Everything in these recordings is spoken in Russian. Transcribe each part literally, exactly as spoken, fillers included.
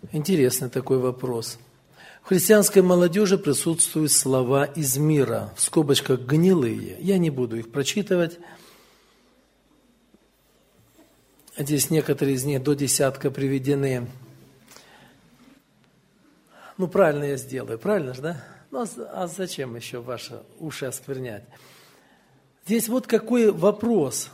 Интересный такой вопрос. В христианской молодежи присутствуют слова из мира, в скобочках гнилые. Я не буду их прочитывать. Здесь некоторые из них до десятка приведены. Ну, правильно я сделаю, правильно же, да? Ну, а зачем еще ваши уши осквернять? Здесь вот какой вопрос.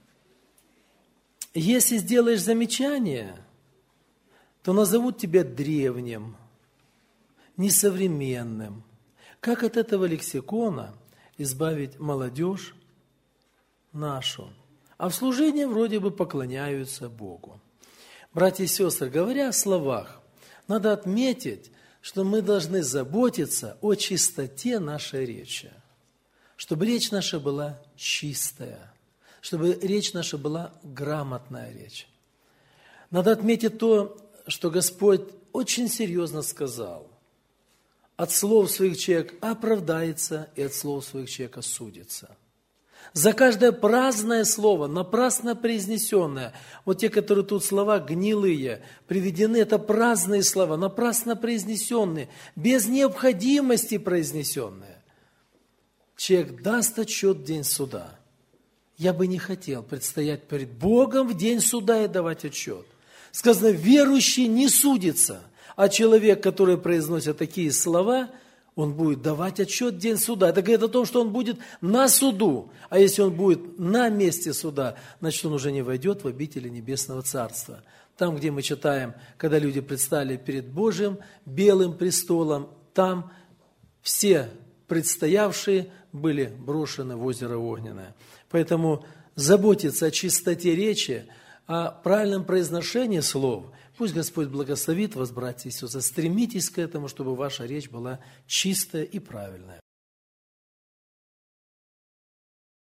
Если сделаешь замечание, то назовут тебя древним, несовременным. Как от этого лексикона избавить молодежь нашу? А в служении вроде бы поклоняются Богу. Братья и сестры, говоря о словах, надо отметить, что мы должны заботиться о чистоте нашей речи. Чтобы речь наша была чистая, чтобы речь наша была грамотная речь. Надо отметить то, что Господь очень серьезно сказал. От слов своих человек оправдается, и от слов своих человек осудится. За каждое праздное слово, напрасно произнесенное, вот те, которые тут слова гнилые, приведены, это праздные слова, напрасно произнесенные, без необходимости произнесенные. Человек даст отчет в день суда. Я бы не хотел предстоять перед Богом в день суда и давать отчет. Сказано, верующий не судится, а человек, который произносит такие слова, он будет давать отчет в день суда. Это говорит о том, что он будет на суду. А если он будет на месте суда, значит, он уже не войдет в обители Небесного Царства. Там, где мы читаем, когда люди предстали перед Божьим белым престолом, там все предстоявшие были брошены в озеро Огненное. Поэтому заботиться о чистоте речи, о правильном произношении слов. Пусть Господь благословит вас, братья и сестры. Стремитесь к этому, чтобы ваша речь была чистая и правильная.